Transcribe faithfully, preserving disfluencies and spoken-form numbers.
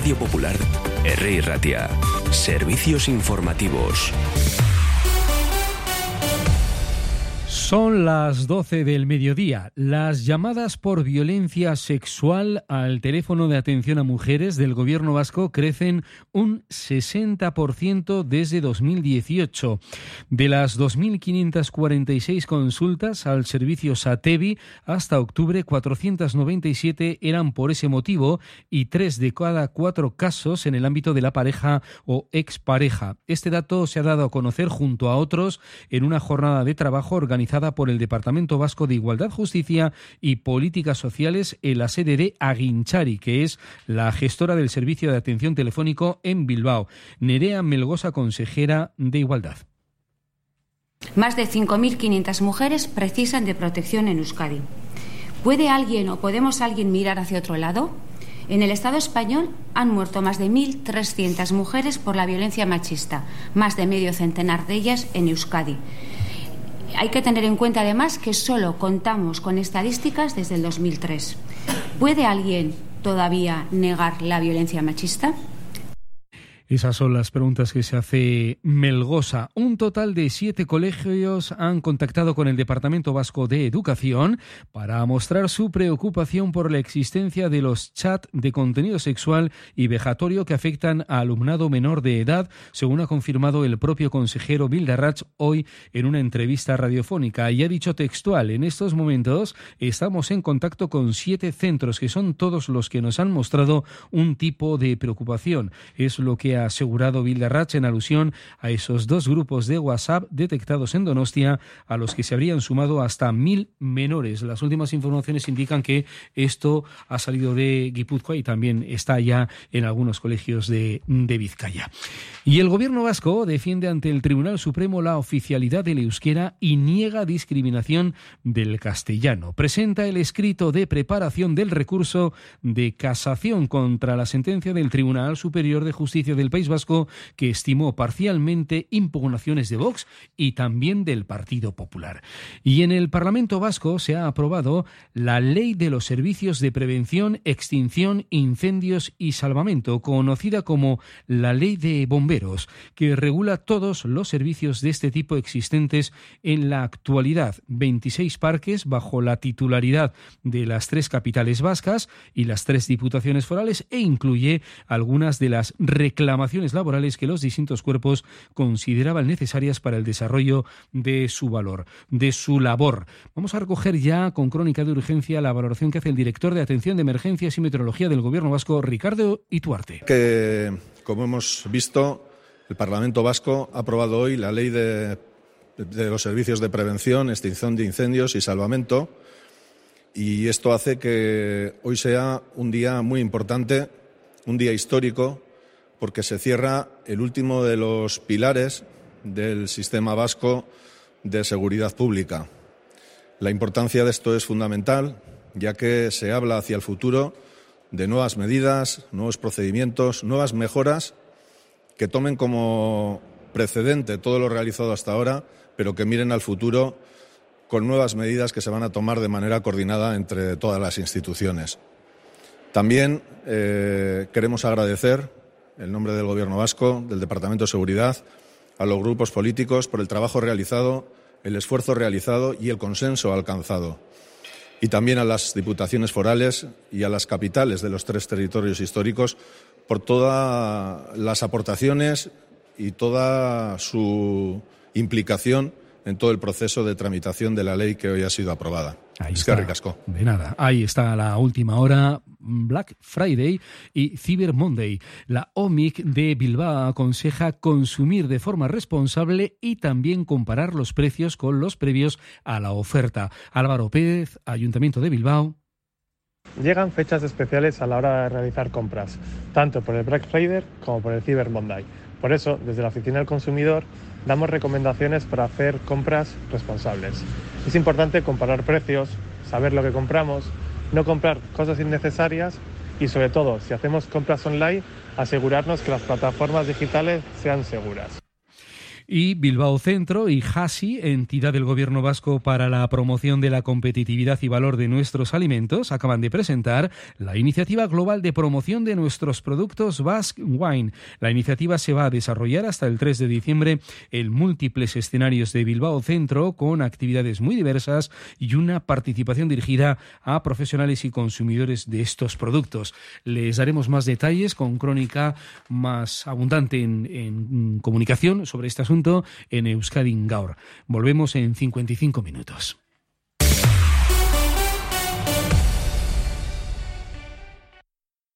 Radio Popular, Herri Ratia. Servicios informativos. Son las doce del mediodía. Las llamadas por violencia sexual al teléfono de atención a mujeres del Gobierno vasco crecen un sesenta por ciento desde dos mil dieciocho. De las dos mil quinientas cuarenta y seis consultas al servicio Satevi, hasta octubre cuatrocientas noventa y siete eran por ese motivo y tres de cada cuatro casos en el ámbito de la pareja o expareja. Este dato se ha dado a conocer junto a otros en una jornada de trabajo organizada por el Departamento Vasco de Igualdad, Justicia y Políticas Sociales en la sede de Aguinchari, que es la gestora del servicio de atención telefónico en Bilbao. Nerea Melgosa, consejera de Igualdad. Más de cinco mil quinientas mujeres precisan de protección en Euskadi. ¿Puede alguien o podemos alguien mirar hacia otro lado? En el Estado español han muerto más de mil trescientas mujeres por la violencia machista, más de medio centenar de ellas en Euskadi. Hay que tener en cuenta, además, que solo contamos con estadísticas desde el dos mil tres. ¿Puede alguien todavía negar la violencia machista? Esas son las preguntas que se hace Melgosa. Un total de siete colegios han contactado con el Departamento Vasco de Educación para mostrar su preocupación por la existencia de los chats de contenido sexual y vejatorio que afectan a alumnado menor de edad, según ha confirmado el propio consejero Bildarratz hoy en una entrevista radiofónica. Y ha dicho textual: en estos momentos estamos en contacto con siete centros, que son todos los que nos han mostrado un tipo de preocupación. Es lo que ha asegurado Bildarratz en alusión a esos dos grupos de WhatsApp detectados en Donostia, a los que se habrían sumado hasta mil menores. Las últimas informaciones indican que esto ha salido de Guipúzcoa y también está ya en algunos colegios de, de Vizcaya. Y el Gobierno vasco defiende ante el Tribunal Supremo la oficialidad del euskera y niega discriminación del castellano. Presenta el escrito de preparación del recurso de casación contra la sentencia del Tribunal Superior de Justicia del País Vasco, que estimó parcialmente impugnaciones de Vox y también del Partido Popular. Y en el Parlamento Vasco se ha aprobado la Ley de los Servicios de Prevención, Extinción, Incendios y Salvamento, conocida como la Ley de Bomberos, que regula todos los servicios de este tipo existentes en la actualidad. veintiséis parques bajo la titularidad de las tres capitales vascas y las tres diputaciones forales, e incluye algunas de las reclamaciones laborales que los distintos cuerpos consideraban necesarias para el desarrollo de su valor, de su labor. Vamos a recoger ya con crónica de urgencia la valoración que hace el director de Atención de Emergencias y Meteorología del Gobierno Vasco, Ricardo Ituarte. Que, como hemos visto, el Parlamento Vasco ha aprobado hoy la Ley de, de los Servicios de Prevención, Extinción de Incendios y Salvamento, y esto hace que hoy sea un día muy importante, un día histórico, porque se cierra el último de los pilares del sistema vasco de seguridad pública. La importancia de esto es fundamental, ya que se habla hacia el futuro de nuevas medidas, nuevos procedimientos, nuevas mejoras que tomen como precedente todo lo realizado hasta ahora, pero que miren al futuro con nuevas medidas que se van a tomar de manera coordinada entre todas las instituciones. También eh, queremos agradecer, en nombre del Gobierno vasco, del Departamento de Seguridad, a los grupos políticos por el trabajo realizado, el esfuerzo realizado y el consenso alcanzado. Y también a las diputaciones forales y a las capitales de los tres territorios históricos por todas las aportaciones y toda su implicación en todo el proceso de tramitación de la ley que hoy ha sido aprobada. Ahí es que está, ricasco. De nada. Ahí está la última hora, Black Friday y Cyber Monday. La O M I C de Bilbao aconseja consumir de forma responsable y también comparar los precios con los previos a la oferta. Álvaro Pérez, Ayuntamiento de Bilbao. Llegan fechas especiales a la hora de realizar compras, tanto por el Black Friday como por el Cyber Monday. Por eso, desde la Oficina del Consumidor, damos recomendaciones para hacer compras responsables. Es importante comparar precios, saber lo que compramos, no comprar cosas innecesarias y, sobre todo, si hacemos compras online, asegurarnos que las plataformas digitales sean seguras. Y Bilbao Centro y Hasi, entidad del Gobierno vasco para la promoción de la competitividad y valor de nuestros alimentos, acaban de presentar la iniciativa global de promoción de nuestros productos Basque Wine. La iniciativa se va a desarrollar hasta el tres de diciembre en múltiples escenarios de Bilbao Centro, con actividades muy diversas y una participación dirigida a profesionales y consumidores de estos productos. Les daremos más detalles con crónica más abundante en, en comunicación sobre este asunto en Euskadi Gaur. Volvemos en cincuenta y cinco minutos.